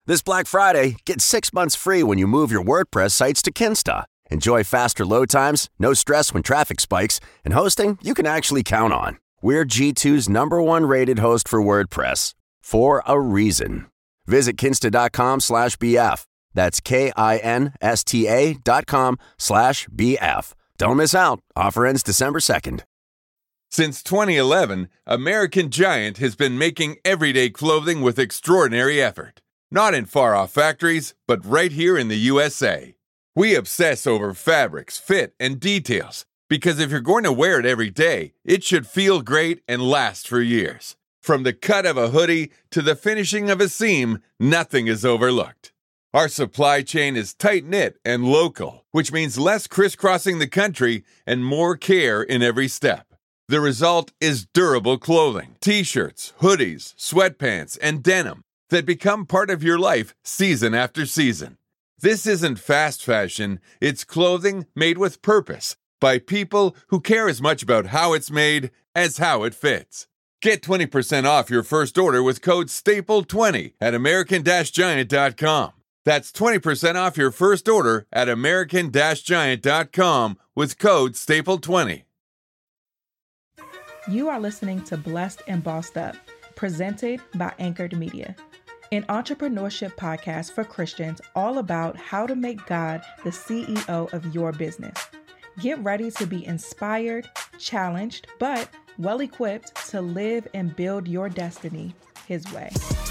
This Black Friday, get 6 months free when you move your WordPress sites to Kinsta. Enjoy faster load times, no stress when traffic spikes, and hosting you can actually count on. We're G2's #1 rated host for WordPress, for a reason. Visit kinsta.com/BF. That's KINSTA.com/BF. Don't miss out. Offer ends December 2nd. Since 2011, American Giant has been making everyday clothing with extraordinary effort. Not in far-off factories, but right here in the USA. We obsess over fabrics, fit, and details, because if you're going to wear it every day, it should feel great and last for years. From the cut of a hoodie to the finishing of a seam, nothing is overlooked. Our supply chain is tight-knit and local, which means less crisscrossing the country and more care in every step. The result is durable clothing, t-shirts, hoodies, sweatpants, and denim that become part of your life season after season. This isn't fast fashion, it's clothing made with purpose by people who care as much about how it's made as how it fits. Get 20% off your first order with code STAPLE20 at American-Giant.com. That's 20% off your first order at American-Giant.com with code STAPLE20. You are listening to Blessed and Bossed Up, presented by Anchored Media, an entrepreneurship podcast for Christians all about how to make God the CEO of your business. Get ready to be inspired, challenged, but well-equipped to live and build your destiny His way.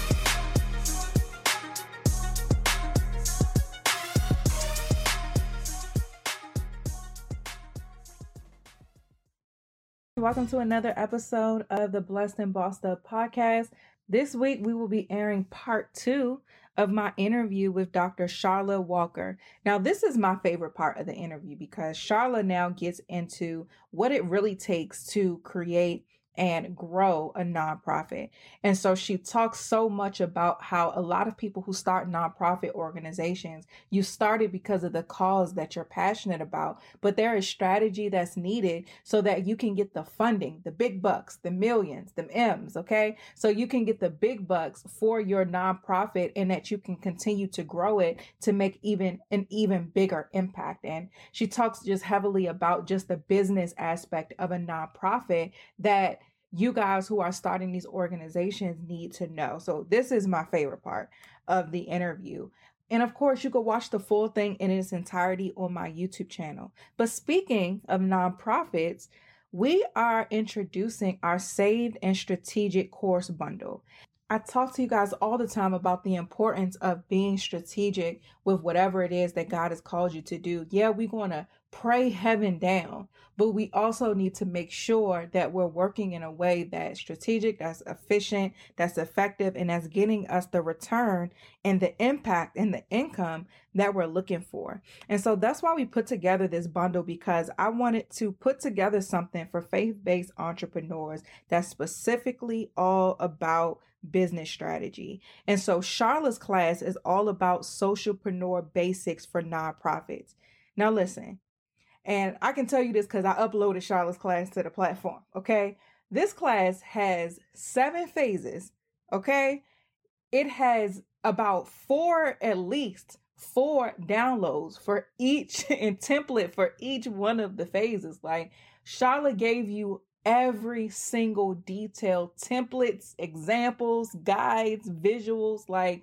Welcome to another episode of the Blessed and Bossed Up podcast. This week, we will be airing part 2 of my interview with Dr. Charla Walker. Now, this is my favorite part of the interview because Charla now gets into what it really takes to create and grow a nonprofit. And so she talks so much about how a lot of people who start nonprofit organizations, you started because of the cause that you're passionate about, but there is strategy that's needed so that you can get the funding, the big bucks, the millions, the M's, okay? So you can get the big bucks for your nonprofit and that you can continue to grow it to make an even bigger impact. And she talks just heavily about just the business aspect of a nonprofit that you guys who are starting these organizations need to know. So this is my favorite part of the interview. And of course, you can watch the full thing in its entirety on my YouTube channel. But speaking of nonprofits, we are introducing our Saved and Strategic course bundle. I talk to you guys all the time about the importance of being strategic with whatever it is that God has called you to do. Yeah, we're going to pray heaven down, but we also need to make sure that we're working in a way that's strategic, that's efficient, that's effective, and that's getting us the return and the impact and the income that we're looking for. And so that's why we put together this bundle, because I wanted to put together something for faith-based entrepreneurs that's specifically all about business strategy. And so Charla's class is all about socialpreneur basics for nonprofits. Now listen, and I can tell you this because I uploaded Charla's class to the platform, okay? This class has 7 phases, okay? It has about at least four downloads for each and template for each one of the phases. Like, Charla gave you every single detail, templates, examples, guides, visuals. Like,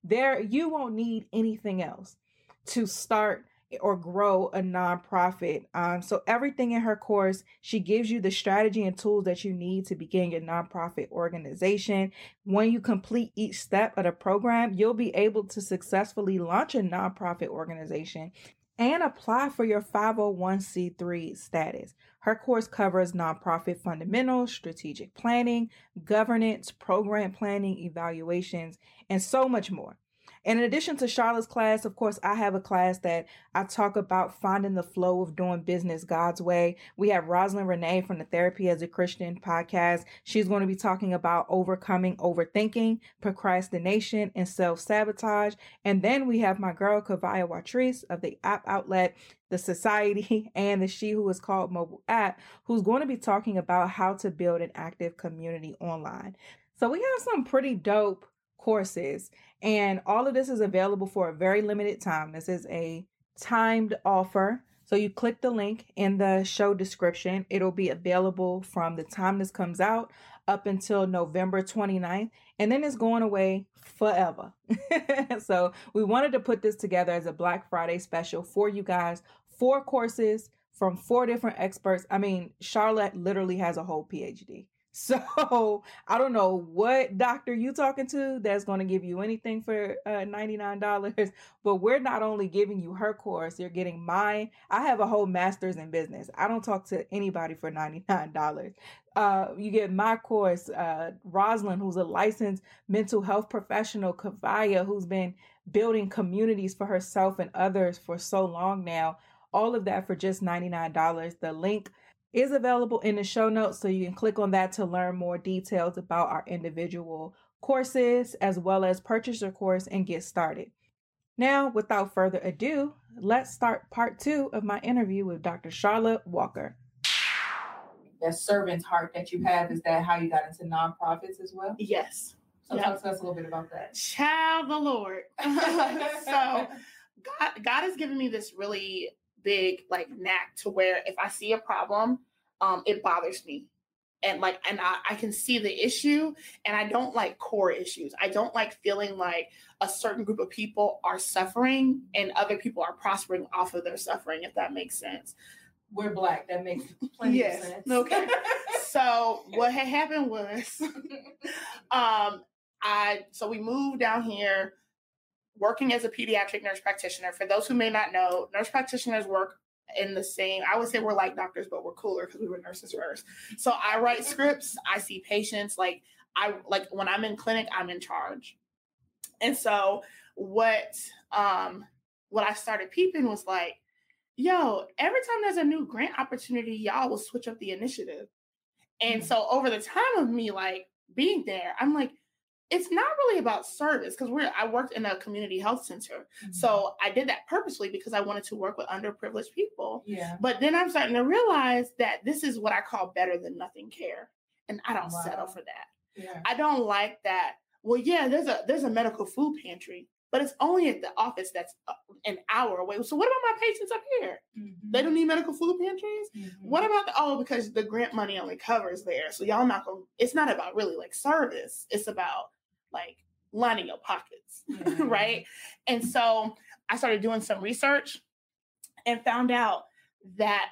you won't need anything else to start or grow a nonprofit. So everything in her course, she gives you the strategy and tools that you need to begin your nonprofit organization. When you complete each step of the program, you'll be able to successfully launch a nonprofit organization and apply for your 501c3 status. Her course covers nonprofit fundamentals, strategic planning, governance, program planning, evaluations, and so much more. And in addition to Charla's class, of course, I have a class that I talk about finding the flow of doing business God's way. We have Rosalind Renee from the Therapy as a Christian podcast. She's going to be talking about overcoming overthinking, procrastination, and self-sabotage. And then we have my girl, Kavaya Watrice of the app outlet, The Society, and the She Who Is Called mobile app, who's going to be talking about how to build an active community online. So we have some pretty dope courses. And all of this is available for a very limited time. This is a timed offer. So you click the link in the show description. It'll be available from the time this comes out up until November 29th. And then it's going away forever. So we wanted to put this together as a Black Friday special for you guys. 4 courses from 4 different experts. I mean, Charlotte literally has a whole PhD. So I don't know what doctor you talking to that's going to give you anything for $99, but we're not only giving you her course, you're getting mine. I have a whole master's in business. I don't talk to anybody for $99. You get my course, Rosalind, who's a licensed mental health professional, Kavaya, who's been building communities for herself and others for so long now. All of that for just $99. The link is available in the show notes, so you can click on that to learn more details about our individual courses, as well as purchase your course and get started. Now, without further ado, let's start part 2 of my interview with Dr. Charlotte Walker. That servant's heart that you have, is that how you got into nonprofits as well? Yes. So talk to us a little bit about that. Child the Lord. So God has given me this really big knack to where if I see a problem, it bothers me. And I can see the issue, and I don't like core issues. I don't like feeling like a certain group of people are suffering and other people are prospering off of their suffering, if that makes sense. We're Black. That makes plenty of sense. Okay. So what had happened was, so we moved down here working as a pediatric nurse practitioner. For those who may not know, nurse practitioners work in the same, I would say we're like doctors, but we're cooler because we were nurses first. So I write scripts, I see patients, when I'm in clinic, I'm in charge. And so what I started peeping was like, yo, every time there's a new grant opportunity, y'all will switch up the initiative. And so over the time of me being there, I'm like, it's not really about service, because I worked in a community health center. Mm-hmm. So I did that purposely because I wanted to work with underprivileged people. Yeah. But then I'm starting to realize that this is what I call better than nothing care. And I don't settle for that. Yeah. I don't like that. Well, yeah, there's a medical food pantry, but it's only at the office that's an hour away. So what about my patients up here? Mm-hmm. They don't need medical food pantries? Mm-hmm. What about because the grant money only covers there. So y'all it's not about really service. It's about lining your pockets, right? And so I started doing some research and found out that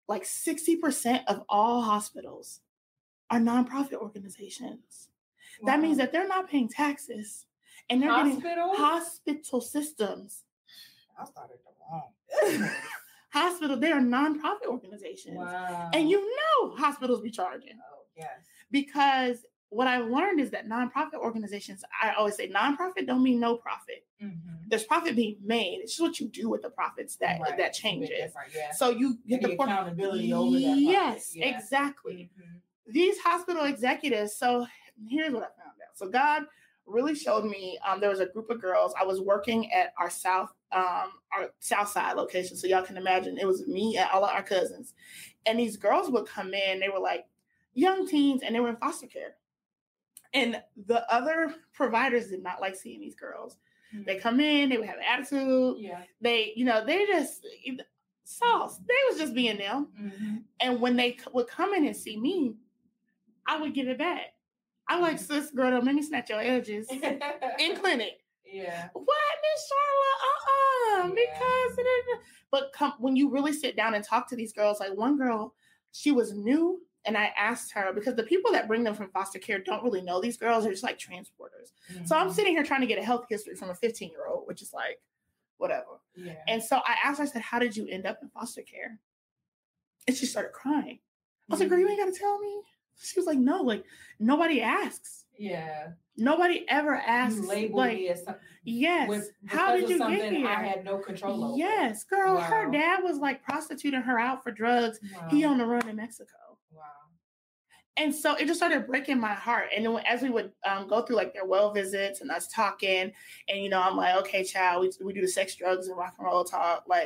60% of all hospitals are nonprofit organizations. Wow. That means that they're not paying taxes, and they're getting hospital systems. I started wrong. Hospital, they are nonprofit organizations. Wow. And hospitals be charging. Oh, yes. Because what I've learned is that nonprofit organizations, I always say nonprofit don't mean no profit. Mm-hmm. There's profit being made. It's just what you do with the profits that changes. Yeah. So you get the accountability over that profit. Yes, yeah. Exactly. Mm-hmm. These hospital executives. So here's what I found out. So God really showed me, there was a group of girls. I was working at our south side location. So y'all can imagine it was me and all of our cousins. And these girls would come in, they were young teens, and they were in foster care. And the other providers did not like seeing these girls. Mm-hmm. They come in, they would have attitude. Yeah. They just sauce. They was just being them. Mm-hmm. And when they would come in and see me, I would give it back. I'm like, sis, girl, don't make me snatch your edges in clinic. Yeah. What, Miss Charlotte? Because when you really sit down and talk to these girls, one girl, she was new. And I asked her, because the people that bring them from foster care don't really know these girls. They're just transporters. Mm-hmm. So I'm sitting here trying to get a health history from a 15-year-old, which is whatever. Yeah. And so I asked her, I said, how did you end up in foster care? And she started crying. I was like, girl, you ain't got to tell me. She was like, no, nobody asks. Yeah. Nobody ever asks. You labeled me as something. Yes. How did you get here? I had no control over. Yes, girl. Wow. Her dad was prostituting her out for drugs. Wow. He on the run in Mexico. Wow. And so it just started breaking my heart. And then as we would go through their well visits and us talking, and I'm like, okay, child, we do the sex, drugs, and rock and roll talk.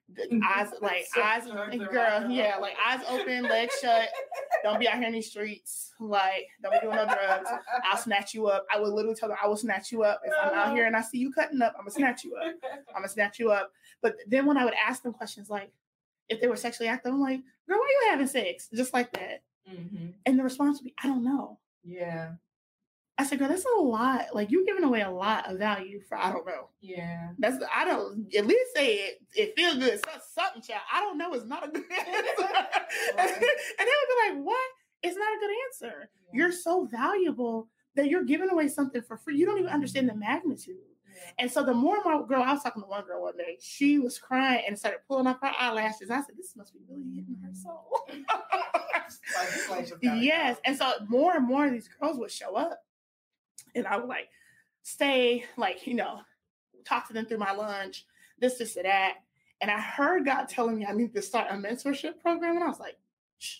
eyes, girl, yeah, like eyes open, legs shut. Don't be out here in these streets. Like, don't be doing no drugs. I'll snatch you up. I would literally tell them, I will snatch you up. If I'm out here and I see you cutting up, I'm going to snatch you up. I'm going to snatch you up. But then when I would ask them questions like, if they were sexually active, I'm like, girl, why are you having sex? Just like that. Mm-hmm. And the response would be, I don't know. Yeah. I said, girl, that's a lot. Like, you're giving away a lot of value for I don't know. Yeah. I don't, at least say it feels good. Something, child. I don't know is not a good answer. Right. And they would be like, what? It's not a good answer. Yeah. You're so valuable that you're giving away something for free. You don't even understand the magnitude. Yeah. And so the more and more girl, I was talking to one girl one day, she was crying and started pulling up her eyelashes. I said, this must be really hitting her soul. Yes. And so more and more of these girls would show up. And I would like stay, like, talk to them through my lunch, this, or that. And I heard God telling me I need to start a mentorship program. And I was like, shh.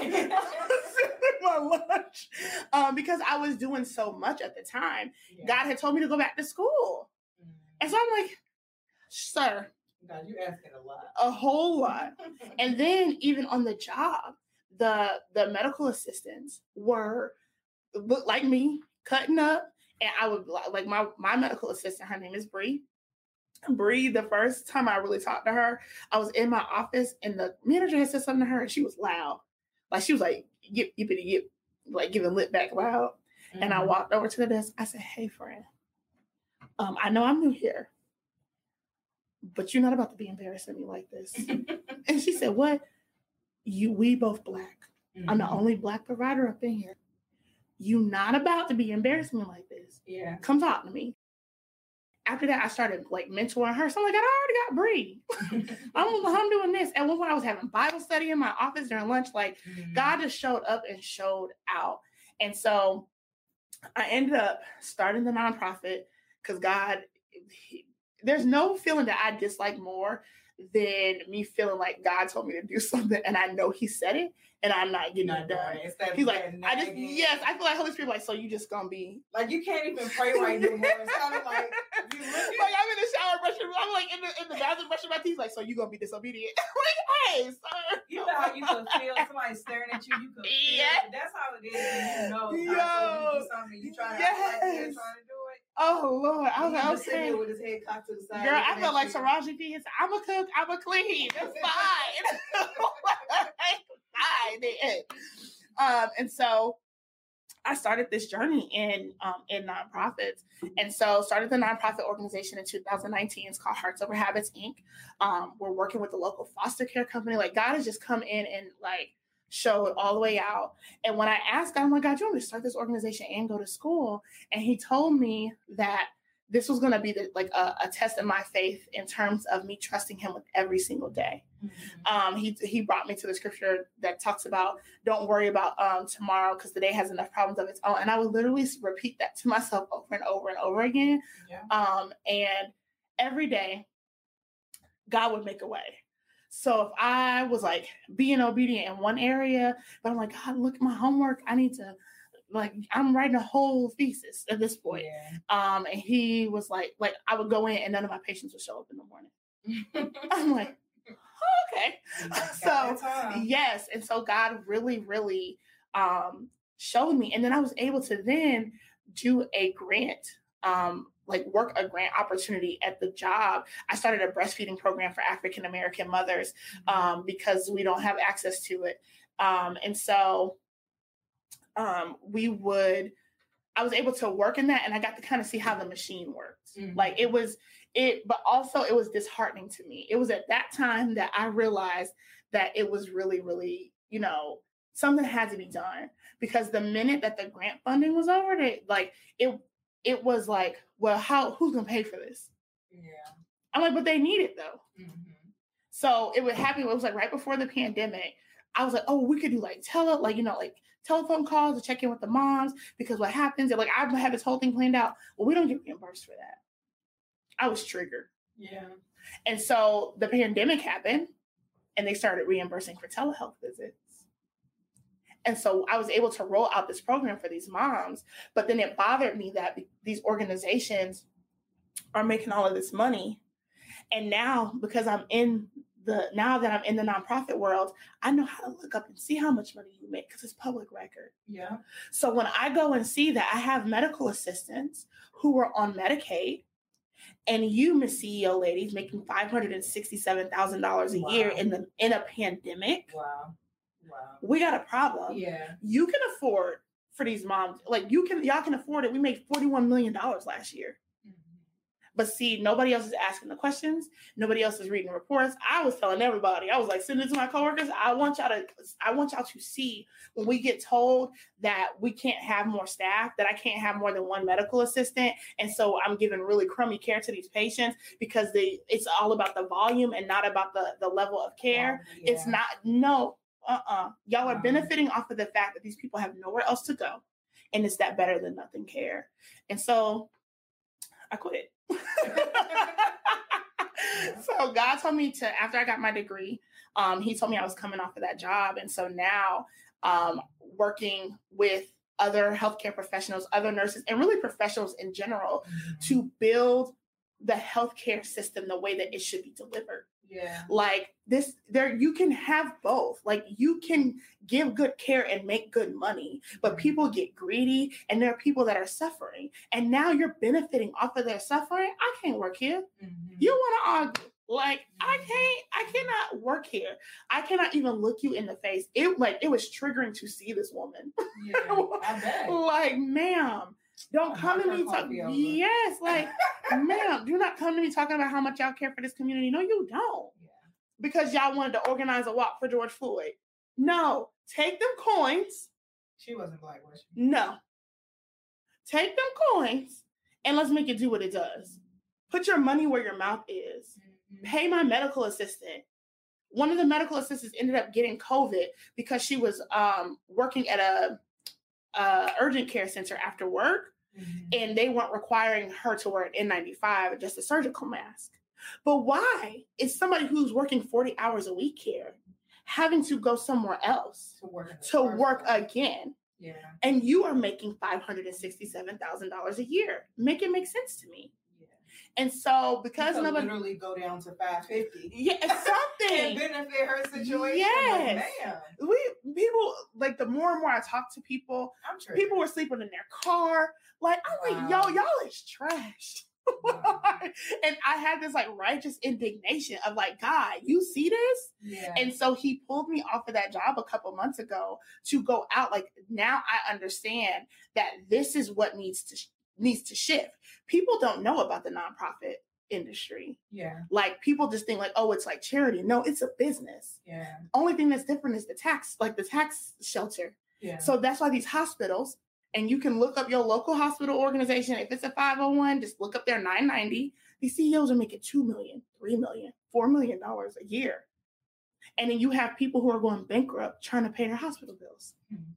My lunch. Because I was doing so much at the time. Yeah. God had told me to go back to school. Mm-hmm. And so I'm like, sir. God, you're asking a lot. A whole lot. And then even on the job, the medical assistants looked like me, cutting up, and I would like my medical assistant, her name is Bree. Bree, the first time I really talked to her, I was in my office and the manager had said something to her and she was loud. Like she was like, yip, yippity, yip, like giving lip back loud. Mm-hmm. And I walked over to the desk. I said, hey, friend, I know I'm new here, but you're not about to be embarrassing me like this. And she said, what? We both Black. Mm-hmm. I'm the only Black provider up in here. You not about to be embarrassing me like this. Yeah. Come talk to me. After that, I started like mentoring her. So I'm like, I already got Bree. I'm doing this. And one point I was having Bible study in my office during lunch. Like God just showed up and showed out. And so I ended up starting the nonprofit because God, there's no feeling that I dislike more than me feeling like God told me to do something and I know he said it and I'm not getting it done. He's like, I feel like Holy Spirit like, so you just gonna be like, you can't even pray right no more. It's kind of like, like I'm in the shower brushing, I'm like in the bathroom brushing my teeth, like, so you gonna be disobedient. Like, hey, sir. You know how you can feel somebody staring at you, you can feel it. That's how it is when you know God told you to do something, you try to act like you're trying to do it. Oh Lord, I was sitting there with his head cocked to the side. Girl, I felt like Taraji P. Said, I'm a cook, I'm a clean. It's fine. And so I started this journey in nonprofits. And so started the nonprofit organization in 2019. It's called Hearts Over Habits, Inc. We're working with the local foster care company. Like God has just come in and like show it all the way out. And when I asked God, I'm like, God, you want me to start this organization and go to school? And he told me that this was going to be a test of my faith in terms of me trusting him with every single day. Mm-hmm. He brought me to the scripture that talks about, don't worry about tomorrow because the day has enough problems of its own. And I would literally repeat that to myself over and over and over again. Yeah. And every day, God would make a way. So if I was like being obedient in one area, but I'm like, God, look at my homework. I need to, like, I'm writing a whole thesis at this point. Yeah. And he was like I would go in and none of my patients would show up in the morning. I'm like, oh, okay. So yes. And so God really, really showed me. And then I was able to then do a grant, work a grant opportunity at the job. I started a breastfeeding program for African-American mothers because we don't have access to it. And so I was able to work in that and I got to kind of see how the machine works. Mm-hmm. Like but also it was disheartening to me. It was at that time that I realized that it was really, really, something had to be done because the minute that the grant funding was over, it was like, well, who's going to pay for this? Yeah. I'm like, but they need it though. Mm-hmm. So it would happen. It was like right before the pandemic. I was like, oh, we could do telephone calls to check in with the moms because what happens, I had this whole thing planned out. Well, we don't get reimbursed for that. I was triggered. Yeah. And so the pandemic happened and they started reimbursing for telehealth visits. And so I was able to roll out this program for these moms, but then it bothered me that these organizations are making all of this money And now, because now that I'm in the nonprofit world, I know how to look up and see how much money you make because it's public record. Yeah. So when I go and see that I have medical assistants who are on Medicaid, and you, Miss CEO ladies, making $567,000 a year in a pandemic. Wow. We got a problem. Yeah. You can afford for these moms, like y'all can afford it. We made $41 million last year. But see, nobody else is asking the questions. Nobody else is reading reports. I was telling everybody, I was like, send it to my coworkers. I want y'all to see when we get told that we can't have more staff, that I can't have more than one medical assistant. And so I'm giving really crummy care to these patients because it's all about the volume and not about the level of care. Yeah. It's not, no, y'all are benefiting off of the fact that these people have nowhere else to go. And it's that better than nothing care. And so I quit. So God told me after I got my degree, he told me I was coming off of that job. And so now working with other healthcare professionals, other nurses, and really professionals in general to build the healthcare system the way that it should be delivered. Yeah. Like you can have both. Like you can give good care and make good money, but people get greedy and there are people that are suffering. And now you're benefiting off of their suffering. I can't work here. You want to argue. Like I cannot work here. I cannot even look you in the face. It was triggering to see this woman. Yeah, I bet. Like, ma'am, don't come to me talking. Yes, like, ma'am, do not come to me talking about how much y'all care for this community. No, you don't. Yeah. Because y'all wanted to organize a walk for George Floyd. No, take them coins. She wasn't Black, was she? No. Take them coins and let's make it do what it does. Put your money where your mouth is. Pay my medical assistant. One of the medical assistants ended up getting COVID because she was working at a urgent care center after work, and they weren't requiring her to wear an N95, just a surgical mask. But why is somebody who's working 40 hours a week here having to go somewhere else to work again? Yeah. And you are making $567,000 a year. Make it make sense to me. And so because nobody literally go down to $550. Yeah, something. And benefit her situation. Yes. Like, man. People like the more and more I talk to people, people were sleeping in their car. Like, I'm like, y'all is trash. Wow. And I had this like righteous indignation of like, God, you see this? Yeah. And so he pulled me off of that job a couple months ago to go out. Like, now I understand that this is what needs to shift. People don't know about the nonprofit industry. Yeah. Like, people just think like, oh, it's like charity. No, it's a business. Yeah. Only thing that's different is the tax shelter. Yeah. So that's why these hospitals, and you can look up your local hospital organization. If it's a 501, just look up their 990. These CEOs are making $2 million, $3 million, $4 million a year. And then you have people who are going bankrupt trying to pay their hospital bills.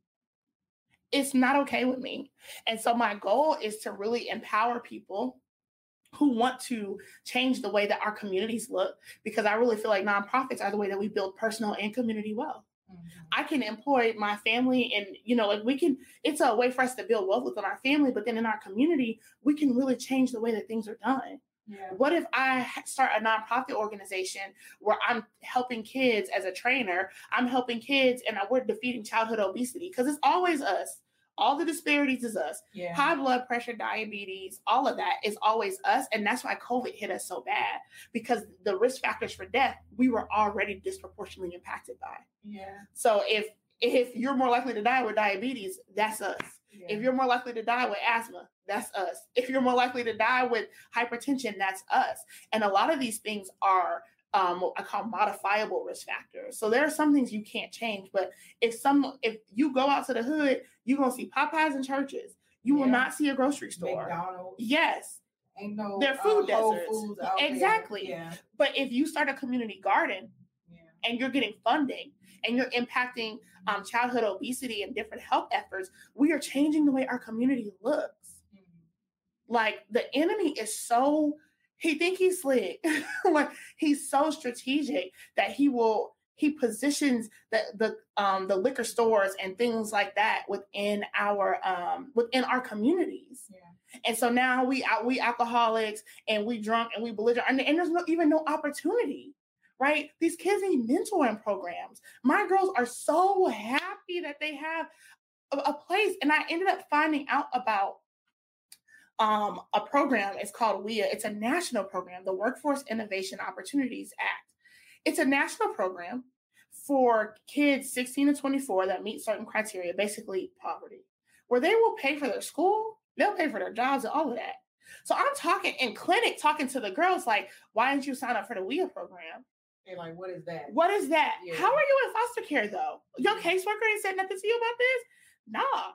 It's not okay with me. And so my goal is to really empower people who want to change the way that our communities look, because I really feel like nonprofits are the way that we build personal and community wealth. I can employ my family and, it's a way for us to build wealth within our family, but then in our community, we can really change the way that things are done. Yeah. What if I start a nonprofit organization where I'm helping kids as a trainer? I'm helping kids and we're defeating childhood obesity, because it's always us. All the disparities is us. Yeah. High blood pressure, diabetes, all of that is always us. And that's why COVID hit us so bad, because the risk factors for death, we were already disproportionately impacted by. Yeah. So if you're more likely to die with diabetes, that's us. Yeah. If you're more likely to die with asthma, that's us. If you're more likely to die with hypertension, that's us. And a lot of these things are I call modifiable risk factors. So there are some things you can't change, but if you go out to the hood, you're gonna see Popeyes and churches. You will not see a grocery store. McDonald's. Yes. Ain't no they're food deserts. Foods out exactly. There. Yeah. But if you start a community garden and you're getting funding and you're impacting childhood obesity and different health efforts, we are changing the way our community looks. Like, the enemy is he think he's slick. Like, he's so strategic that he positions the liquor stores and things like that within our communities. Yeah. And so now we alcoholics and we drunk and we belligerent, and there's even no opportunity, right? These kids need mentoring programs. My girls are so happy that they have a place. And I ended up finding out about a program. It's called WIA. It's a national program, the Workforce Innovation Opportunities Act. It's a national program for kids 16 to 24 that meet certain criteria, basically poverty, where they will pay for their school, they'll pay for their jobs and all of that. So I'm talking in clinic, talking to the girls like, why didn't you sign up for the WIA program? They're like, what is that? What is that? Yeah. How are you in foster care though? Your caseworker ain't said nothing to you about this? Nah.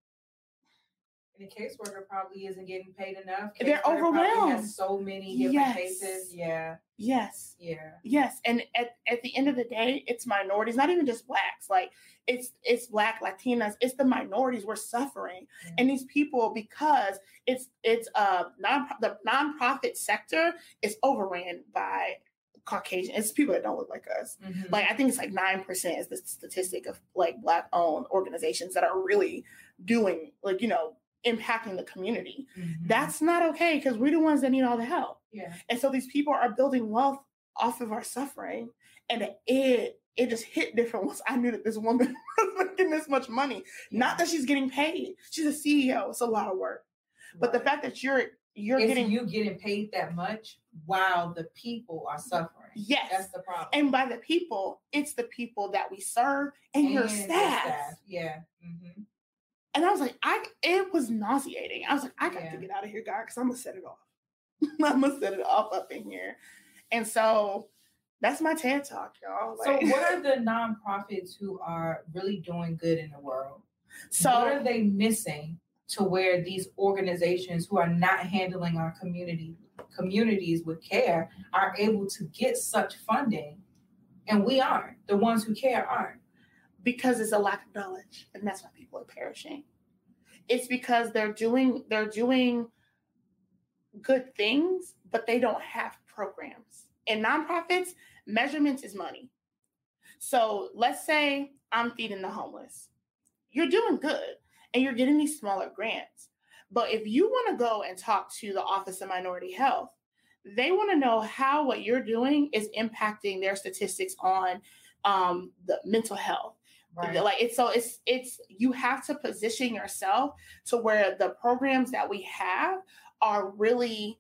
And the caseworker probably isn't getting paid enough. They're overwhelmed. Has so many different cases. Yeah. Yes. Yeah. Yes. And at the end of the day, it's minorities, not even just Blacks. Like it's Black, Latinas, it's the minorities we're suffering. Yeah. And these people, because the nonprofit sector is overran by Caucasian. It's people that don't look like us. Mm-hmm. Like I think it's like 9% is the statistic of like Black-owned organizations that are really doing like, impacting the community. Mm-hmm. That's not okay because we're the ones that need all the help. Yeah. And so these people are building wealth off of our suffering. And it just hit different once I knew that this woman was making this much money. Yeah. Not that she's getting paid. She's a CEO. It's a lot of work. Right. But the fact that you're getting paid that much while the people are suffering. Yes. That's the problem. And by the people, it's the people that we serve and your staff. Yeah. Mm-hmm. And I was like, it was nauseating. I was like, I got to get out of here, God, because I'm going to set it off. I'm going to set it off up in here. And so that's my TED Talk, y'all. Like, so what are the nonprofits who are really doing good in the world? So what are they missing to where these organizations who are not handling our communities with care are able to get such funding? And we aren't. The ones who care aren't. Because it's a lack of knowledge, and that's why people are perishing. It's because they're doing good things, but they don't have programs. In nonprofits, measurement is money. So let's say I'm feeding the homeless. You're doing good, and you're getting these smaller grants. But if you want to go and talk to the Office of Minority Health, they want to know how what you're doing is impacting their statistics on the mental health. Right. Like it's you have to position yourself to where the programs that we have are really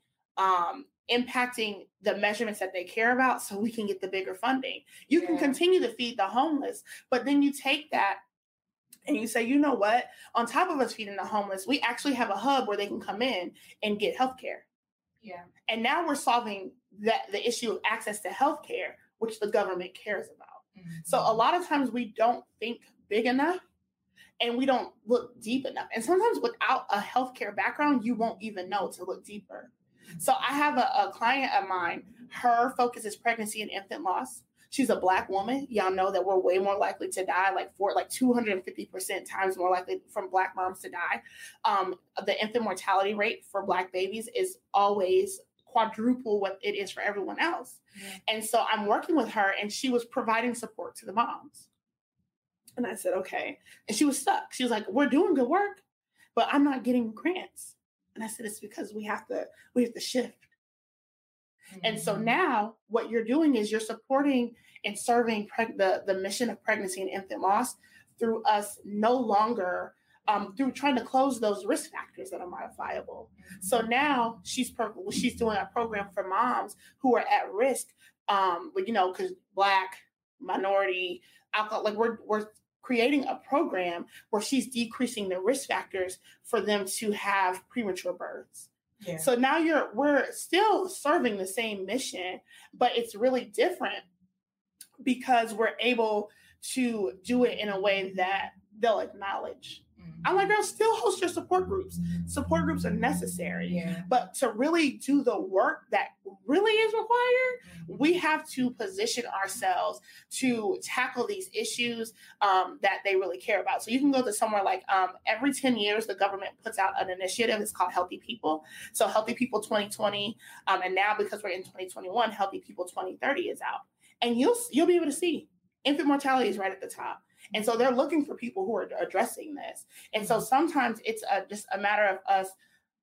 impacting the measurements that they care about so we can get the bigger funding. You can continue to feed the homeless, but then you take that and you say, you know what? On top of us feeding the homeless, we actually have a hub where they can come in and get healthcare. Yeah. And now we're solving the issue of access to healthcare, which the government cares about. Mm-hmm. So a lot of times we don't think big enough and we don't look deep enough. And sometimes without a healthcare background, you won't even know to look deeper. So I have a client of mine, her focus is pregnancy and infant loss. She's a Black woman. Y'all know that we're way more likely to die, like 250% times more likely from Black moms to die. The infant mortality rate for Black babies is always quadruple what it is for everyone else. Yeah. And so I'm working with her and she was providing support to the moms. And I said, okay. And she was stuck. She was like, we're doing good work, but I'm not getting grants. And I said, it's because we have to shift. Mm-hmm. And so now what you're doing is you're supporting and serving the mission of pregnancy and infant loss through us no longer through trying to close those risk factors that are modifiable. Mm-hmm. So now she's doing a program for moms who are at risk, because Black, minority, alcohol, like we're creating a program where she's decreasing the risk factors for them to have premature births. Yeah. So now we're still serving the same mission, but it's really different because we're able to do it in a way that they'll acknowledge. I'm like, girl, still host your support groups. Support groups are necessary. Yeah. But to really do the work that really is required, we have to position ourselves to tackle these issues that they really care about. So you can go to somewhere like every 10 years, the government puts out an initiative. It's called Healthy People. So Healthy People 2020. And now because we're in 2021, Healthy People 2030 is out. And you'll be able to see infant mortality is right at the top. And so they're looking for people who are addressing this. And so sometimes it's just a matter of us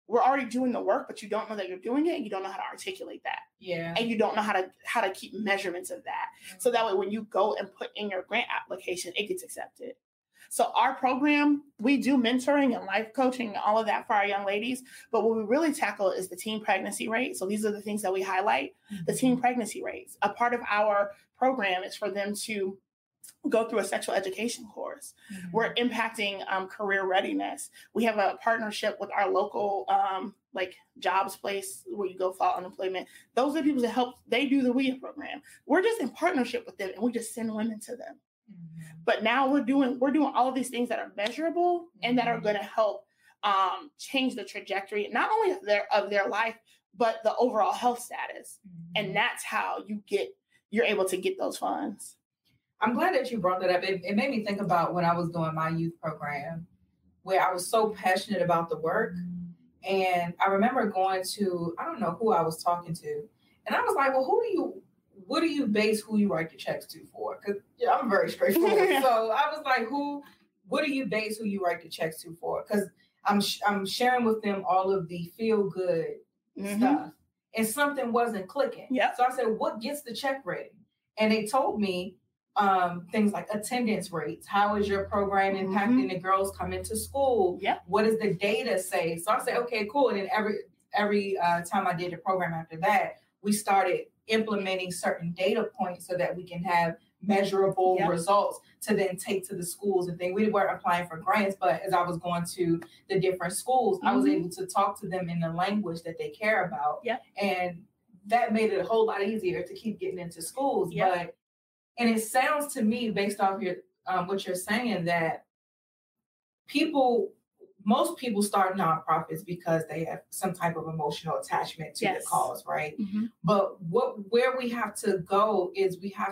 we're already doing the work, but you don't know that you're doing it, and you don't know how to articulate that. Yeah. And you don't know how to keep measurements of that. Mm-hmm. So that way, when you go and put in your grant application, it gets accepted. So our program, we do mentoring and life coaching and all of that for our young ladies. But what we really tackle is the teen pregnancy rate. So these are the things that we highlight, the teen pregnancy rates. A part of our program is for them to go through a sexual education course. Mm-hmm. We're impacting career readiness. We have a partnership with our local jobs place where you go file unemployment. Those are the people that help. They do the WIA program. We're just in partnership with them, and we just send women to them. Mm-hmm. But now we're doing all of these things that are measurable and that are going to help change the trajectory, not only of their life, but the overall health status. Mm-hmm. And that's how you're able to get those funds. I'm glad that you brought that up. It made me think about when I was doing my youth program, where I was so passionate about the work. And I remember going to, I don't know who I was talking to. And I was like, well, what do you base who you write the checks to for? Because I'm very straightforward. So I was like, what do you base who you write the checks to for? Because I'm sharing with them all of the feel good stuff. And something wasn't clicking. Yep. So I said, what gets the check rating? And they told me, things like attendance rates. How is your program impacting the girls coming to school? Yep. What does the data say? So I said, okay, cool. And then every time I did the program after that, we started implementing certain data points so that we can have measurable results to then take to the schools and things. We weren't applying for grants, but as I was going to the different schools, I was able to talk to them in the language that they care about. Yep. And that made it a whole lot easier to keep getting into schools. Yep. And it sounds to me, based off your what you're saying, that most people start nonprofits because they have some type of emotional attachment to the cause, right? Mm-hmm. But where we have to go is we have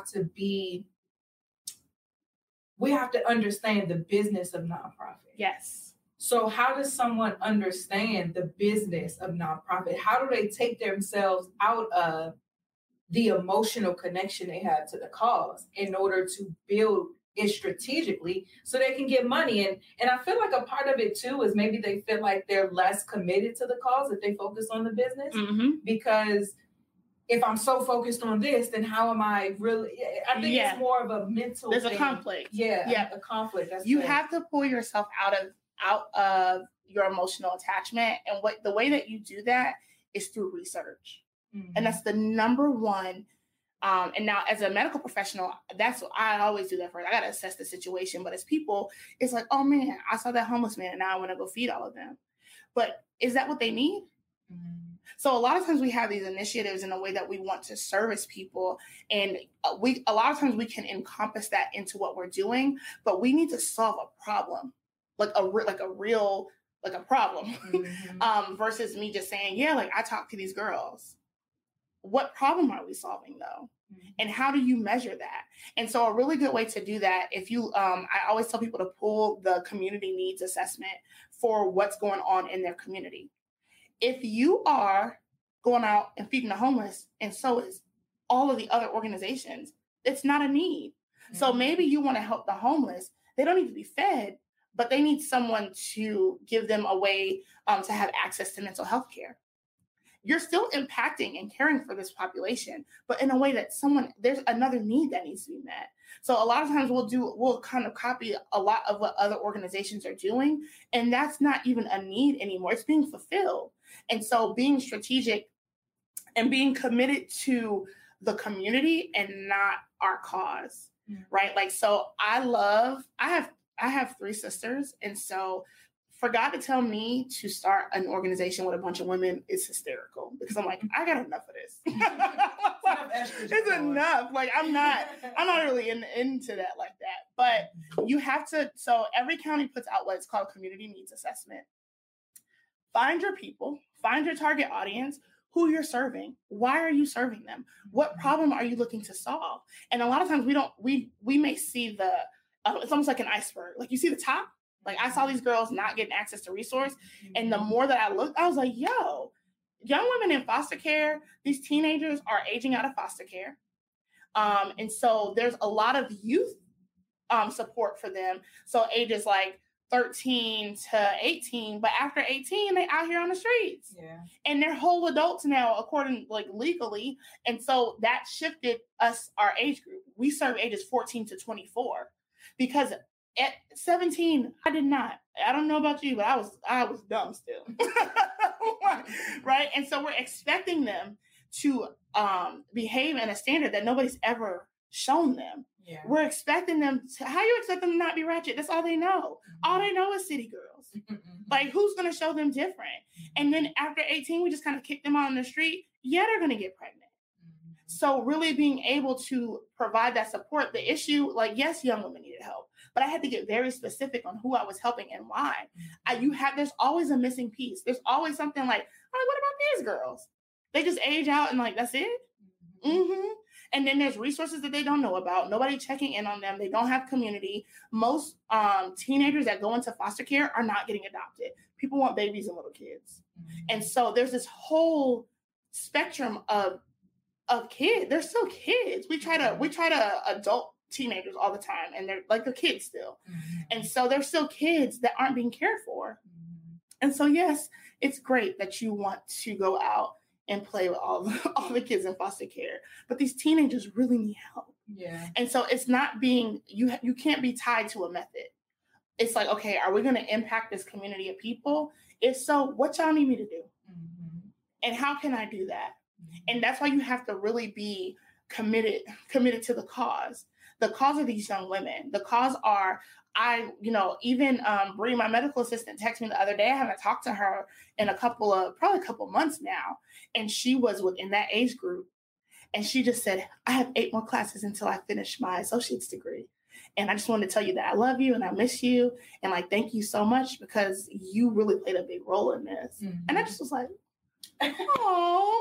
to understand the business of nonprofit. Yes. So how does someone understand the business of nonprofit? How do they take themselves out of the emotional connection they have to the cause in order to build it strategically so they can get money? And I feel like a part of it too is maybe they feel like they're less committed to the cause if they focus on the business. Mm-hmm. Because if I'm so focused on this, then how am I really? I think it's more of a mental There's thing. A conflict. Yeah, a conflict. You have to pull yourself out of your emotional attachment. And the way that you do that is through research. Mm-hmm. And that's the number one. And now as a medical professional, that's what I always do that first. I got to assess the situation. But as people, it's like, oh man, I saw that homeless man and now I want to go feed all of them. But is that what they need? Mm-hmm. So a lot of times we have these initiatives in a way that we want to service people. And a lot of times we can encompass that into what we're doing, but we need to solve a problem, like a problem mm-hmm. Versus me just saying, I talk to these girls. What problem are we solving though? Mm-hmm. And how do you measure that? And so a really good way to do that, if you, I always tell people to pull the community needs assessment for what's going on in their community. If you are going out and feeding the homeless, and so is all of the other organizations, it's not a need. Mm-hmm. So maybe you want to help the homeless. They don't need to be fed, but they need someone to give them a way to have access to mental health care. You're still impacting and caring for this population, but in a way that there's another need that needs to be met. So a lot of times we'll kind of copy a lot of what other organizations are doing, and that's not even a need anymore. It's being fulfilled. And so being strategic and being committed to the community and not our cause, right? Like, so I have 3 sisters. And so for God to tell me to start an organization with a bunch of women is hysterical, because I'm like, I got enough of this. It's enough. Like, I'm not really into that like that. But you have to, so every county puts out what is called community needs assessment. Find your people, find your target audience, who you're serving. Why are you serving them? What problem are you looking to solve? And a lot of times we may see it's almost like an iceberg. Like, you see the top. Like, I saw these girls not getting access to resource. And the more that I looked, I was like, yo, young women in foster care, these teenagers are aging out of foster care. And so there's a lot of youth support for them. So ages like 13 to 18, but after 18, they out here on the streets. Yeah. And they're whole adults now, according legally. And so that shifted us, our age group. We serve ages 14 to 24 because at 17, I did not. I don't know about you, but I was dumb still. Right? And so we're expecting them to behave in a standard that nobody's ever shown them. Yeah. We're expecting them to, how you expect them to not be ratchet? That's all they know. All they know is city girls. Like, who's going to show them different? And then after 18, we just kind of kick them out on the street. Yeah, they're going to get pregnant. So really being able to provide that support, the issue, like, yes, young women needed help, but I had to get very specific on who I was helping and why. There's always a missing piece. There's always something like, oh, what about these girls? They just age out and like, that's it? Mm-hmm. And then there's resources that they don't know about. Nobody checking in on them. They don't have community. Most teenagers that go into foster care are not getting adopted. People want babies and little kids. And so there's this whole spectrum of kids. They're still kids. We try to adult teenagers all the time, and they're kids still. And so they're still kids that aren't being cared for. And so, yes, it's great that you want to go out and play with all the kids in foster care, but these teenagers really need help. Yeah. And so it's not being, you can't be tied to a method. It's like, okay, are we going to impact this community of people? If so, what y'all need me to do? And how can I do that? And that's why you have to really be committed to the cause of these young women. The cause are, even Bree, my medical assistant, texted me the other day. I haven't talked to her in probably a couple months now. And she was within that age group. And she just said, I have 8 more classes until I finish my associate's degree. And I just wanted to tell you that I love you and I miss you. And like, thank you so much because you really played a big role in this. And I just was like, oh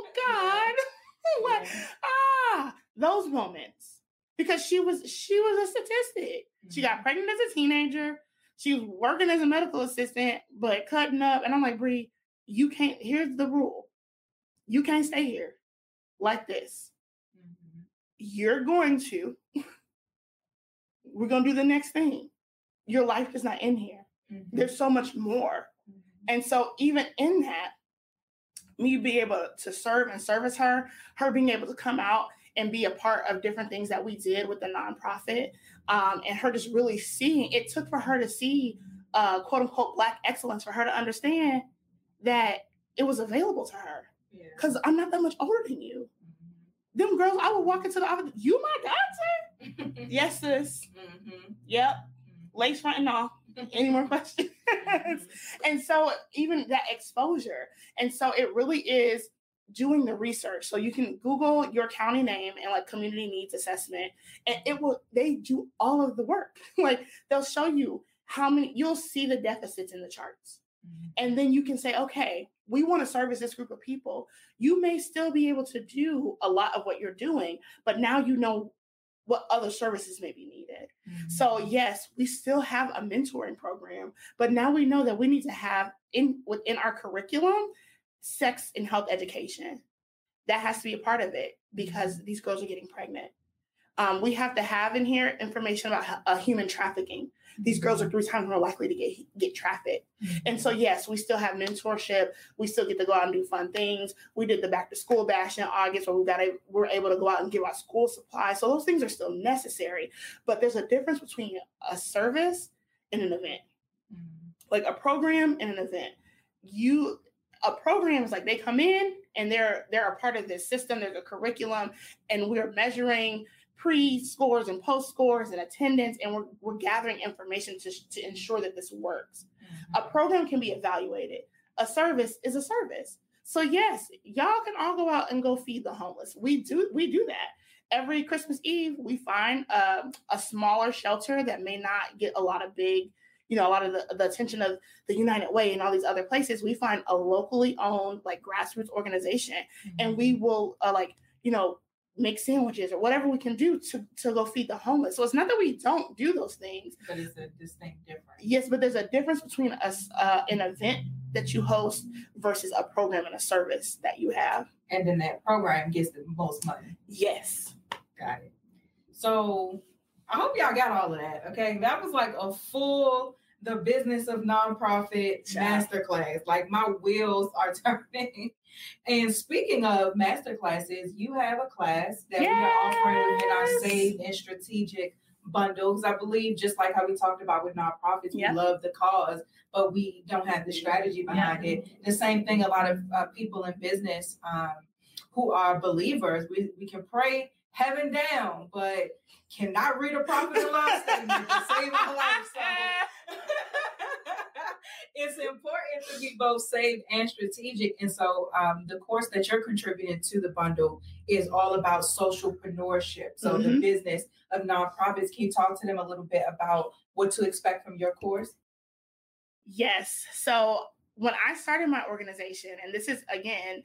God, those moments, because she was a statistic. She got pregnant as a teenager. She was working as a medical assistant, but cutting up. And I'm like, Bree, you can't, here's the rule. You can't stay here like this. We're going to do the next thing. Your life is not in here. There's so much more. And so even in that, me being able to serve and service her being able to come out and be a part of different things that we did with the nonprofit, and her just really seeing, it took for her to see quote unquote Black excellence, for her to understand that it was available to her. Because I'm not that much older than you. Them girls, I would walk into the office, you my godson? Yes, sis. Yep. Lace front and all. Any more questions? And so even that exposure. And so it really is doing the research. So you can Google your county name and like community needs assessment, and they do all of the work. Like they'll show you you'll see the deficits in the charts. And then you can say, okay, we want to service this group of people. You may still be able to do a lot of what you're doing, but now you know what other services may be needed. So yes, we still have a mentoring program, but now we know that we need to have within our curriculum, sex and health education. That has to be a part of it because these girls are getting pregnant. We have to have in here information about human trafficking. These girls are 3 times more likely to get trafficked. And so, yes, we still have mentorship. We still get to go out and do fun things. We did the back to school bash in August where we're able to go out and give out school supplies. So those things are still necessary. But there's a difference between a service and an event. Like a program and an event. A program is like they come in and they're a part of this system. There's a curriculum and we're measuring pre-scores and post-scores and attendance, and we're gathering information to ensure that this works. A program can be evaluated. A service is a service. So yes, y'all can all go out and go feed the homeless. We do that. Every Christmas Eve, we find a smaller shelter that may not get a lot of big, a lot of the attention of the United Way and all these other places. We find a locally owned like grassroots organization, and we will make sandwiches or whatever we can do to go feed the homeless. So it's not that we don't do those things. But it's a distinct difference. Yes, but there's a difference between an event that you host versus a program and a service that you have. And then that program gets the most money. Yes. Got it. So I hope y'all got all of that. Okay. That was like the business of nonprofit masterclass. Like my wheels are turning. And speaking of masterclasses, you have a class that we are offering within our Save and Strategic bundles. I believe just like how we talked about with nonprofits, we love the cause, but we don't have the strategy behind it. The same thing, a lot of people in business who are believers, we can pray heaven down, but cannot read a profit and loss statement to save our life. So it's important to be both saved and strategic. And so the course that you're contributing to the bundle is all about socialpreneurship. So the business of nonprofits. Can you talk to them a little bit about what to expect from your course? Yes. So when I started my organization, and this is, again,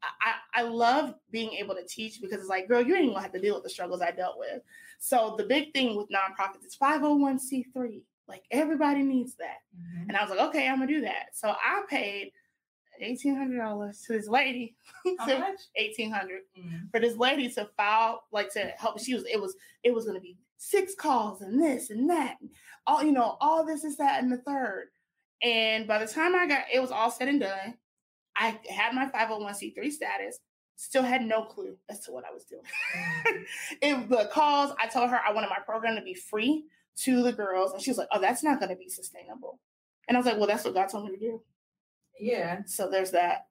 I love being able to teach because it's like, girl, you ain't gonna have to deal with the struggles I dealt with. So the big thing with nonprofits, it's 501c3. Like everybody needs that. And I was like, okay, I'm gonna do that. So I paid $1,800 to this lady. How much? $1,800 for this lady to file, like to help. It was gonna be 6 calls and this and that, and all this is that and the third. And by the time it was all said and done, I had my 501c3 status, still had no clue as to what I was doing. The calls, I told her I wanted my program to be free to the girls. And she was like, oh, that's not going to be sustainable. And I was like, well, that's what God told me to do. Yeah. So there's that.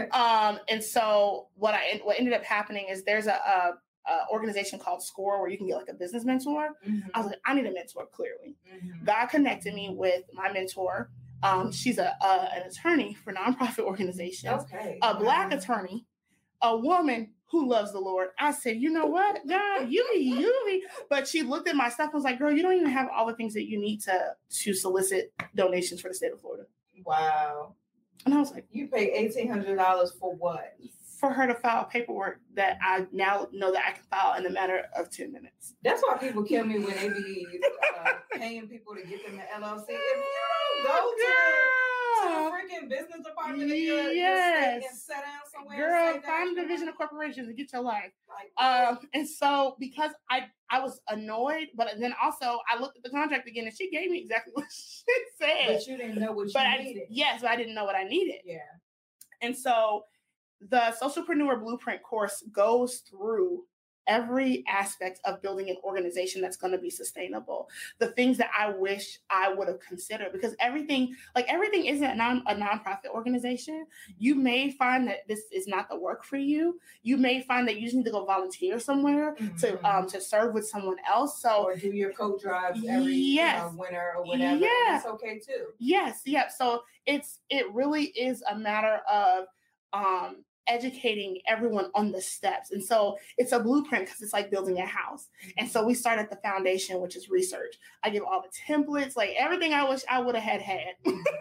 And so what ended up happening is there's a organization called SCORE where you can get like a business mentor. I was like, I need a mentor, clearly. God connected me with my mentor. She's an attorney for nonprofit organizations, a Black attorney, a woman who loves the Lord. I said, you know what, God, you be. But she looked at my stuff and was like, girl, you don't even have all the things that you need to solicit donations for the state of Florida. Wow. And I was like, you pay $1,800 for what? For her to file paperwork that I now know that I can file in a matter of 10 minutes. That's why people kill me when they be paying people to get them an LLC. If you don't go to the freaking business department of your state and sit down somewhere. Girl, find the division of corporations and get your life. And so because I was annoyed, but then also I looked at the contract again and she gave me exactly what she said. But you didn't know what you needed. Yes, but I didn't know what I needed. Yeah. And so the Socialpreneur Blueprint course goes through every aspect of building an organization that's going to be sustainable. The things that I wish I would have considered, because everything isn't a nonprofit organization. You may find that this is not the work for you. You may find that you just need to go volunteer somewhere to serve with someone else. So or do your coat drives every winter or whatever. Yeah, that's okay too. Yes, yeah. So it really is a matter of educating everyone on the steps. And so it's a blueprint because it's like building a house. And so we start at the foundation, which is research. I give all the templates, like everything I wish I would have had,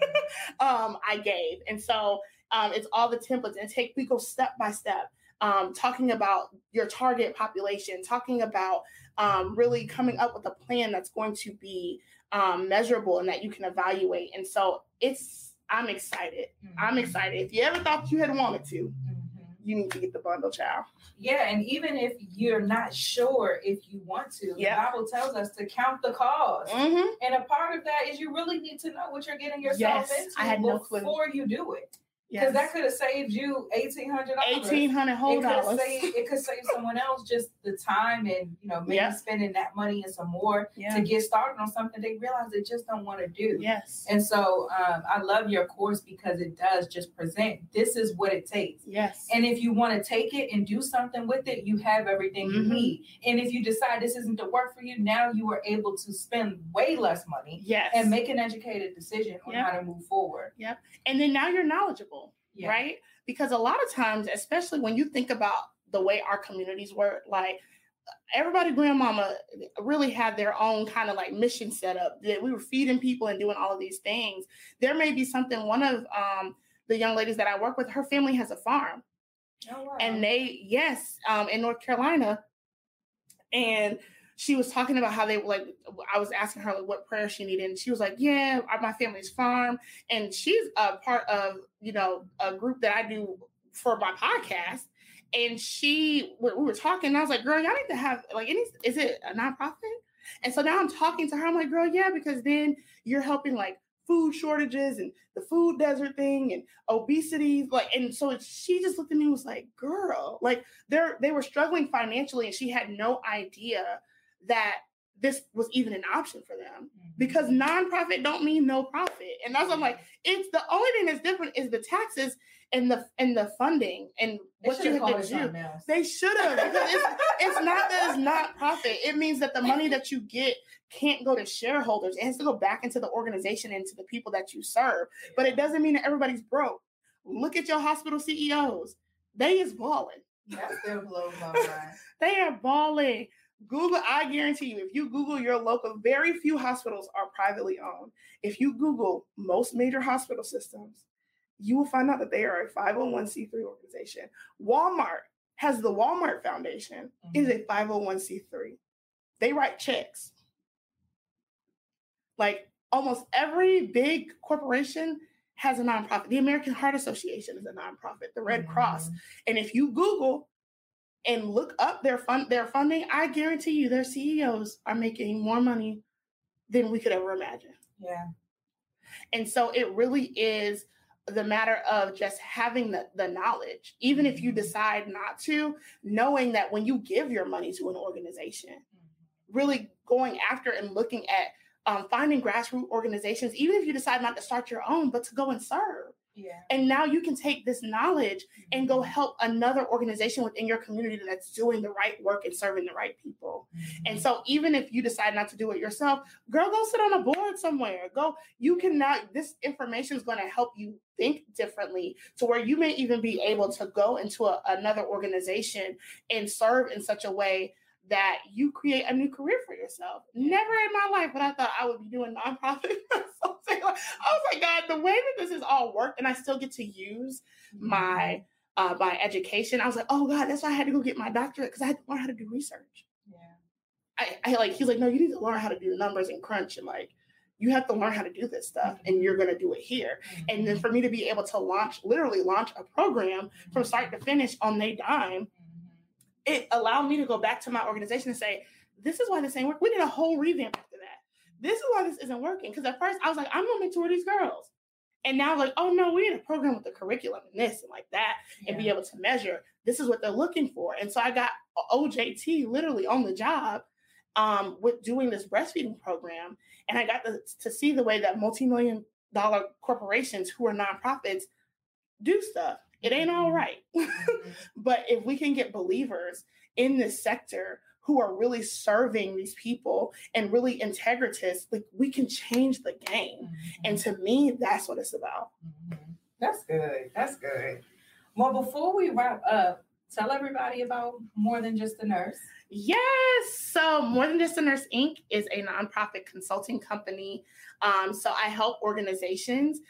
I gave. And so it's all the templates and we go step by step, talking about your target population, talking about really coming up with a plan that's going to be measurable and that you can evaluate. And so I'm excited. I'm excited. If you ever thought you had wanted to, you need to get the bundle, child. Yeah, and even if you're not sure if you want to, the Bible tells us to count the cost. And a part of that is you really need to know what you're getting yourself into I had no clue. Before you do it. Because that could have saved you $1,800. $1,800 whole dollars. It could save someone else just the time and maybe spending that money and some more to get started on something they realize they just don't want to do. Yes. And so I love your course because it does just present this is what it takes. Yes. And if you want to take it and do something with it, you have everything you need. And if you decide this isn't the work for you, now you are able to spend way less money and make an educated decision on how to move forward. Yep. And then now you're knowledgeable. Right? Because a lot of times, especially when you think about the way our communities work, like everybody grandmama really had their own kind of like mission set up that we were feeding people and doing all of these things. There may be something, one of the young ladies that I work with, her family has a farm. Oh, wow. And in North Carolina, and she was talking about how I was asking her what prayer she needed. And she was like, yeah, my family's farm. And she's a part of, a group that I do for my podcast. And we were talking and I was like, girl, y'all need to have is it a nonprofit? And so now I'm talking to her. I'm like, girl, yeah, because then you're helping like food shortages and the food desert thing and obesity. And so she just looked at me and was like, girl, like they were struggling financially, and she had no idea that this was even an option for them, because nonprofit don't mean no profit. And that's what I'm like, it's the only thing that's different is the taxes and the funding and what you have to do. They should have, because it's not that it's not profit. It means that the money that you get can't go to shareholders. It has to go back into the organization and to the people that you serve. But it doesn't mean that everybody's broke. Look at your hospital CEOs. They is balling. That still blows my mind. They are balling. Google, I guarantee you, if you Google your local, very few hospitals are privately owned. If you Google most major hospital systems, you will find out that they are a 501c3 organization. Walmart has the Walmart Foundation, is a 501c3. They write checks. Like almost every big corporation has a nonprofit. The American Heart Association is a nonprofit, the Red Cross. And if you Google and look up their funding, I guarantee you their CEOs are making more money than we could ever imagine. Yeah. And so it really is the matter of just having the knowledge, even if you decide not to, knowing that when you give your money to an organization, really going after and looking at finding grassroots organizations, even if you decide not to start your own, but to go and serve. Yeah. And now you can take this knowledge and go help another organization within your community that's doing the right work and serving the right people. And so even if you decide not to do it yourself, girl, go sit on a board somewhere. This information is going to help you think differently to where you may even be able to go into another organization and serve in such a way that you create a new career for yourself. Never in my life would I thought I would be doing nonprofit. I was like, God, the way that this has all worked, and I still get to use my education. I was like, oh God, that's why I had to go get my doctorate, because I had to learn how to do research. Yeah. He's like, no, you need to learn how to do numbers and crunch, and like, you have to learn how to do this stuff, and you're going to do it here. And then for me to be able to literally launch a program from start to finish on their dime, it allowed me to go back to my organization and say, this is why this ain't working. We did a whole revamp after that. This is why this isn't working. Because at first I was like, I'm going to mentor these girls. And now like, oh no, we need a program with the curriculum and this and like that, and be able to measure. This is what they're looking for. And so I got OJT literally on the job with doing this breastfeeding program. And I got to see the way that multi-million-dollar corporations who are nonprofits do stuff. It ain't all right. But if we can get believers in this sector who are really serving these people and really integritous, like, we can change the game. And to me, that's what it's about. That's good. That's good. Well, before we wrap up, tell everybody about More Than Just a Nurse. Yes. So More Than Just a Nurse, Inc. is a nonprofit consulting company. So I help organizations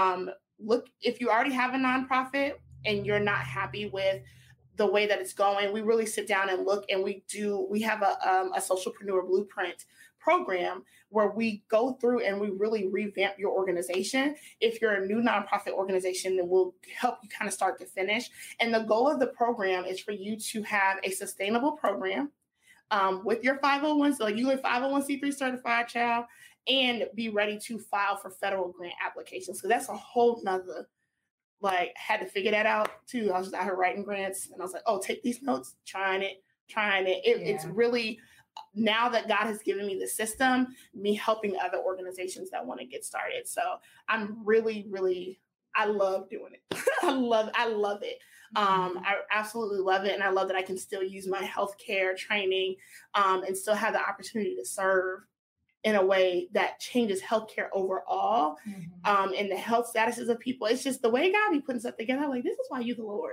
look, if you already have a nonprofit and you're not happy with the way that it's going, we really sit down and look, and we have a socialpreneur blueprint program where we go through and we really revamp your organization. If you're a new nonprofit organization, then we'll help you kind of start to finish. And the goal of the program is for you to have a sustainable program with your 501, so like you're a 501c3 certified child, and be ready to file for federal grant applications. So that's a whole nother, like, had to figure that out too. I was out here writing grants, and I was like, oh, take these notes, trying it. It's really, now that God has given me the system, me helping other organizations that want to get started. So I'm really, really, I love doing it. I love it. I absolutely love it. And I love that I can still use my healthcare training and still have the opportunity to serve in a way that changes healthcare overall, and the health statuses of people. It's just the way God be putting stuff together. I'm like, this is why you the Lord.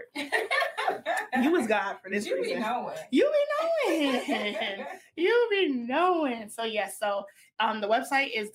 You was God for this reason. You be knowing. You be knowing. So yes, the website is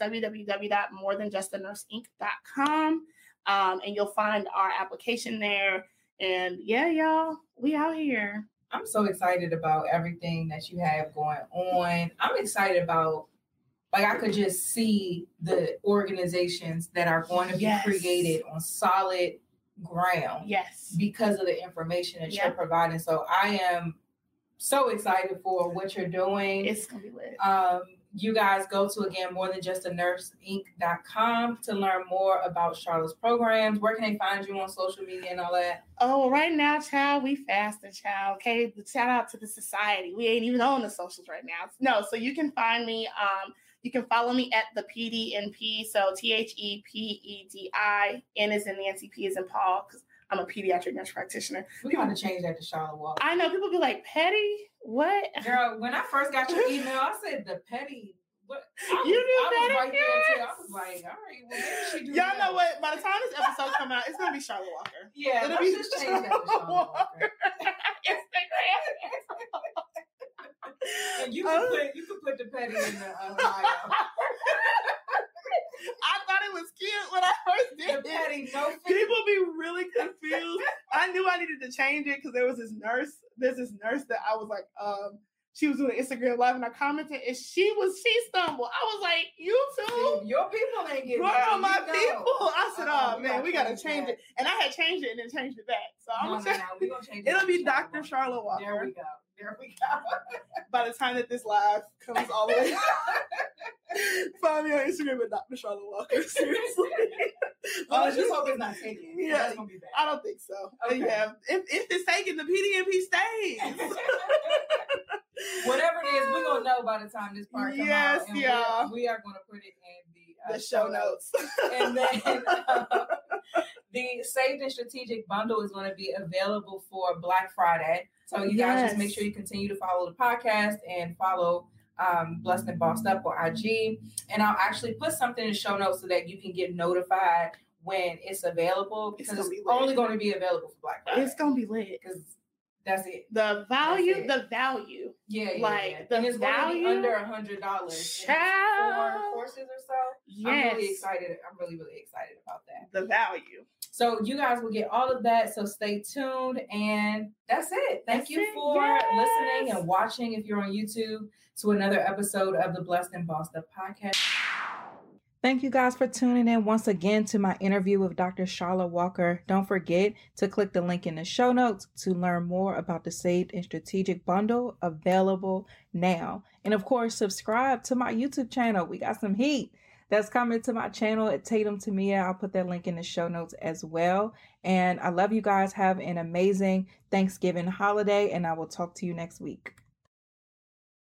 www.morethanjustanurseinc.com, and you'll find our application there. And yeah, y'all, we out here. I'm so excited about everything that you have going on. I'm excited about, like, I could just see the organizations that are going to be created on solid ground. Yes. Because of the information that you're providing. So I am so excited for what you're doing. It's going to be lit. you guys go to, again, morethanjustanurse.inc.com to learn more about Charlotte's programs. Where can they find you on social media and all that? Oh, right now, child, we fasting, child. Okay, shout out to the society. We ain't even on the socials right now. No, so you can find me. You can follow me at the PDNP. So THEPEDI. N is in Nancy, P is in Paul, because I'm a pediatric nurse practitioner. We got to change that to Charlotte Walker. I know people be like, Petty? What? Girl, when I first got your email, I said the Petty. What? I was right there too. I was like, all right, well, maybe she do. Y'all know what? By the time this episode comes out, it's gonna be Charlotte Walker. Yeah, it'll be just change that to Charlotte Walker. Instagram. And you can put the Petty in the bio. I thought it was cute when I first did the Petty, no fit. People be really confused. I knew I needed to change it because there's this nurse that I was like, she was doing an Instagram live and I commented and she stumbled. I was like, you too? Your people ain't getting it. From my people. I said, oh man, we gotta change it. And I had changed it and then changed it back. So I'm gonna change it. It'll be Dr. Charlotte Walker. There we go. By the time that this live comes all the way, find me on Instagram with Dr. Charlotte Walker. Seriously. Well, I just hope it's not taken. Yeah, that's gonna be bad. I don't think so. Okay. Yeah, if it's taken, the PDNP stays. Whatever it is, we're gonna know by the time this part comes out. And we are gonna put it in the show notes. And then the Saved and Strategic bundle is going to be available for Black Friday. So you guys just make sure you continue to follow the podcast and follow Blessed and Bossed Up on IG. And I'll actually put something in the show notes so that you can get notified when it's available, because it's only going to be available for Black Friday. It's going to be lit. Because that's it. The value. Yeah. Like and it's value going to be under $100 for courses or so. Yes. I'm really excited. I'm really, really excited about that. The value. So you guys will get all of that. So stay tuned. And that's it. Thank you for listening and watching, if you're on YouTube, to another episode of the Blessed and Bossed Up podcast. Thank you guys for tuning in once again to my interview with Dr. Charlotte Walker. Don't forget to click the link in the show notes to learn more about the Saved and Strategic bundle, available now. And of course, subscribe to my YouTube channel. We got some heat that's coming to my channel at Tatum Tamia. I'll put that link in the show notes as well. And I love you guys. Have an amazing Thanksgiving holiday, and I will talk to you next week.